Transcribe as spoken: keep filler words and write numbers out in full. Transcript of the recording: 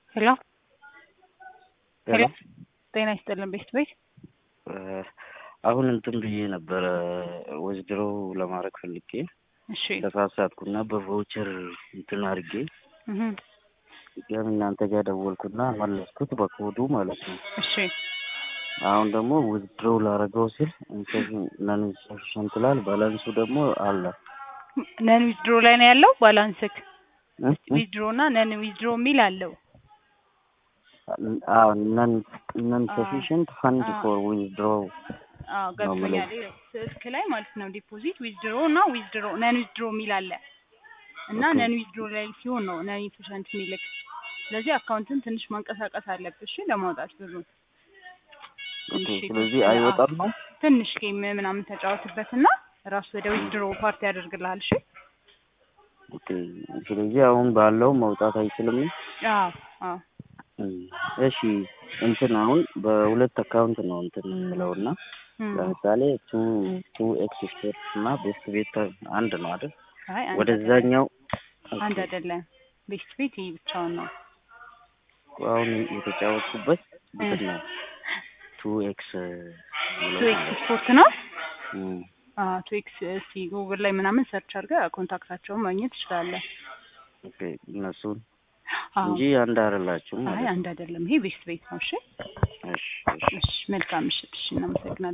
ሄሎ ሄሎ ሄሎ ጤና ይስጥልን ቤት ቤት አሁን እንትን ብዬ ነበረ ወዝድሮ ለማድረግ ፈልጌ እሺ ተሳሳትኩና በቮቸር እንትን አድርጌ እህ ግን እናንተ ጋር ደወልኩና መለስኩት በኮዱ ማለት ነው። እሺ አሁን ደግሞ ወዝድሮ ላረገው ሲል እንትን ነን ሰንትላል ባላንሱ ደግሞ አለ ነን ዊዝድሮ ላይ ነው ያለው ባላንስክ እህ ዊዝድሮ እና ነን ዊዝድሮ ሚል አለው። አዎ ነን ነን ሰፊሽንት ፈንድ ፎር ዊዝድሮ አዎ ገብቶኛል። ስልክ ላይ ማለት ነው ዲፖዚት ዊዝድሮ እና ዊዝድሮ ነን ዊዝድሮ ሚል አለ እና ነን ዊዝድሮ ላይ ሲሆን ነው ነን ሰፊሽንት ሚልክ። ስለዚህ አካውንትን ትንሽ ማንቀሳቀስ አለብሽ ለማውጣት ብሩ። ኦኬ ስለዚህ አይወጣም ነው ትንሽ ጌም ምናምን ተጫወትበትና ራስ ወደ ዊዝድሮ ፓርቲ ያደርግልሃል። እሺ ኦኬ ስለዚህ አሁን ባለው መውጣት አይችልም። አዎ አዎ እሺ እንትን አሁን በሁለት አካውንት ነው እንትን የምለውና ለምሳሌ ቱ ቱ ኤክስ ስፖርት እና ቤስት ቤት አንድ ነው አይደል? አይ ወደዛኛው አንድ አይደለም ቤስት ቤት ብቻውን ነው። አሁን የተጫወትኩበት እንትን ነው ቱ ኤክስ ቱ ኤክስ ስፖርት ነው። እም አዎ ቱ ኤክስ ሲ ጉግል ላይ ምናምን ሰርች አድርገህ ኮንታክታቸውን ማግኘት ትችላለህ። ኦኬ እነሱን እንጂ አንድ አይደላችሁም ማለት አይ አንድ አይደለም ይሄ ቤስት ቤት ነው። እሺ እሺ እሺ መልካም እሺ እሺ እናመሰግናለን።